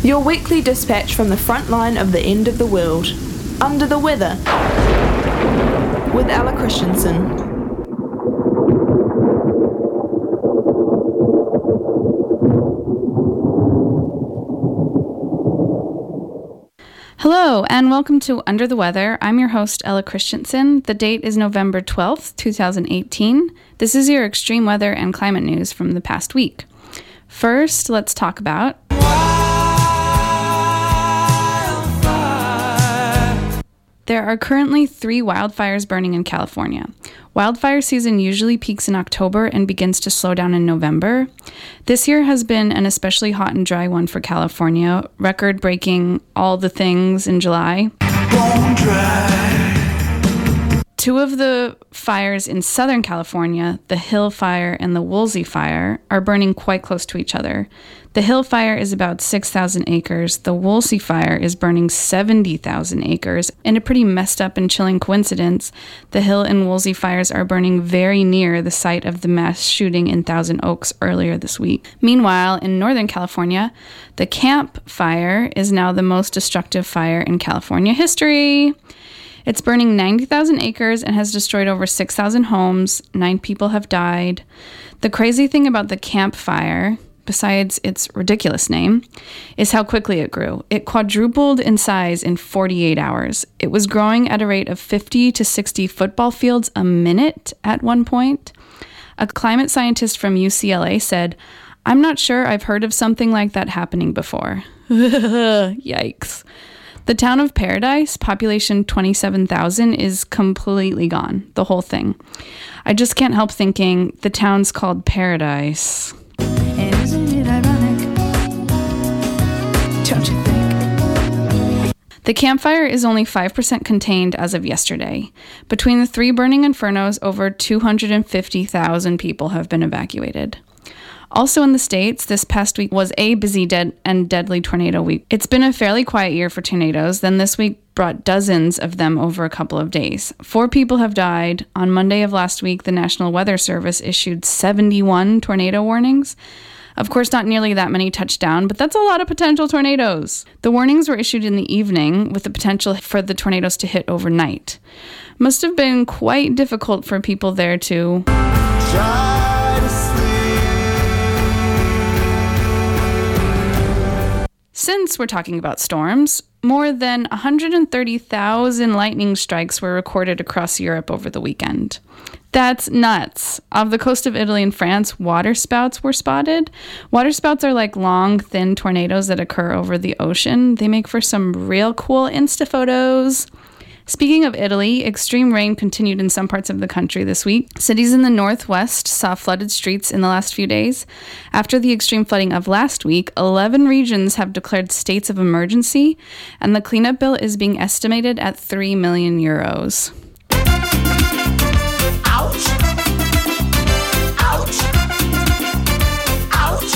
Your weekly dispatch from the front line of the end of the world. Under the Weather with Ella Christensen. Hello, and welcome to Under the Weather. I'm your host, Ella Christensen. The date is November 12th, 2018. This is your extreme weather and climate news from the past week. First, let's talk about there are currently 3 wildfires burning in California. Wildfire season usually peaks in October and begins to slow down in November. This year has been an especially hot and dry one for California, record-breaking all the things in July. Bone dry. 2 of the fires in Southern California, the Hill Fire and the Woolsey Fire, are burning quite close to each other. The Hill Fire is about 6,000 acres. The Woolsey Fire is burning 70,000 acres. In a pretty messed up and chilling coincidence, the Hill and Woolsey fires are burning very near the site of the mass shooting in Thousand Oaks earlier this week. Meanwhile, in Northern California, the Camp Fire is now the most destructive fire in California history. It's burning 90,000 acres and has destroyed over 6,000 homes. 9 people have died. The crazy thing about the Camp Fire, besides its ridiculous name, is how quickly it grew. It quadrupled in size in 48 hours. It was growing at a rate of 50 to 60 football fields a minute at one point. A climate scientist from UCLA said, "I'm not sure I've heard of something like that happening before." Yikes. The town of Paradise, population 27,000, is completely gone. The whole thing. I just can't help thinking the town's called Paradise. And isn't it ironic? Don't you think? The Camp Fire is only 5% contained as of yesterday. Between the 3 burning infernos, over 250,000 people have been evacuated. Also in the States, this past week was a busy and deadly tornado week. It's been a fairly quiet year for tornadoes, then this week brought dozens of them over a couple of days. 4 people have died. On Monday of last week, the National Weather Service issued 71 tornado warnings. Of course, not nearly that many touched down, but that's a lot of potential tornadoes. The warnings were issued in the evening with the potential for the tornadoes to hit overnight. Must have been quite difficult for people there to Since we're talking about storms, more than 130,000 lightning strikes were recorded across Europe over the weekend. That's nuts. Off the coast of Italy and France, waterspouts were spotted. Waterspouts are like long, thin tornadoes that occur over the ocean. They make for some real cool Insta photos. Speaking of Italy, extreme rain continued in some parts of the country this week. Cities in the northwest saw flooded streets in the last few days. After the extreme flooding of last week, 11 regions have declared states of emergency, and the cleanup bill is being estimated at €3 million. Ouch! Ouch! Ouch!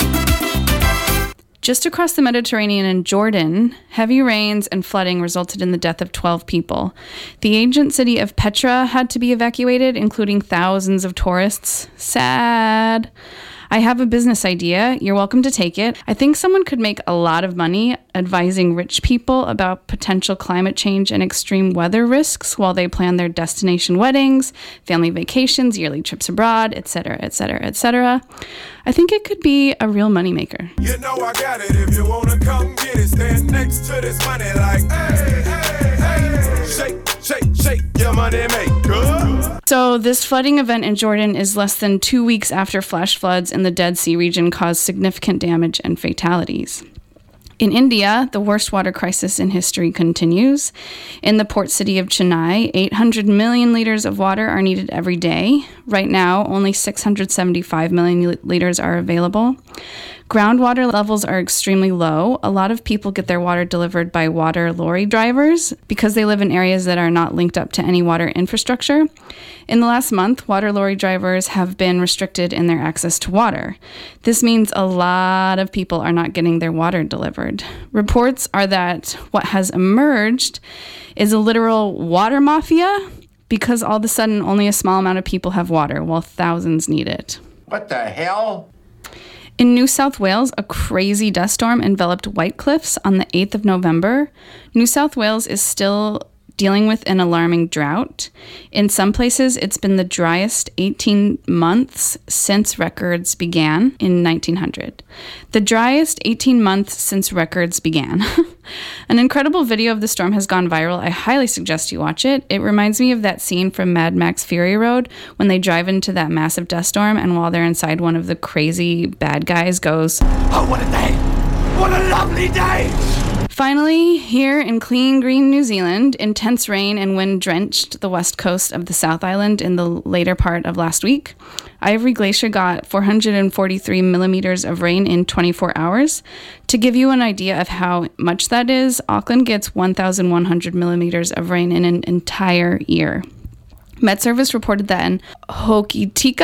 Just across the Mediterranean in Jordan, heavy rains and flooding resulted in the death of 12 people. The ancient city of Petra had to be evacuated, including thousands of tourists. Sad. I have a business idea. You're welcome to take it. I think someone could make a lot of money advising rich people about potential climate change and extreme weather risks while they plan their destination weddings, family vacations, yearly trips abroad, etc., etc., etc. I think it could be a real moneymaker. You know I got it. If you want to come get it, stand next to this money like, hey, hey, hey. Shake, shake, shake your money maker. So this flooding event in Jordan is less than 2 weeks after flash floods in the Dead Sea region caused significant damage and fatalities. In India, the worst water crisis in history continues. In the port city of Chennai, 800 million liters of water are needed every day. Right now, only 675 million liters are available. Groundwater levels are extremely low. A lot of people get their water delivered by water lorry drivers because they live in areas that are not linked up to any water infrastructure. In the last month, water lorry drivers have been restricted in their access to water. This means a lot of people are not getting their water delivered. Reports are that what has emerged is a literal water mafia because all of a sudden only a small amount of people have water while thousands need it. What the hell? In New South Wales, a crazy dust storm enveloped White Cliffs on the 8th of November. New South Wales is still dealing with an alarming drought. In some places, it's been the driest 18 months since records began in 1900. The driest 18 months since records began. An incredible video of the storm has gone viral. I highly suggest you watch it. It reminds me of that scene from Mad Max Fury Road when they drive into that massive dust storm, and while they're inside, one of the crazy bad guys goes, Oh, what a day! What a lovely day! Finally, here in clean green New Zealand, intense rain and wind drenched the west coast of the South Island in the later part of last week. Ivory Glacier got 443 millimeters of rain in 24 hours. To give you an idea of how much that is, Auckland gets 1,100 millimeters of rain in an entire year. Met Service reported that in Hokitika,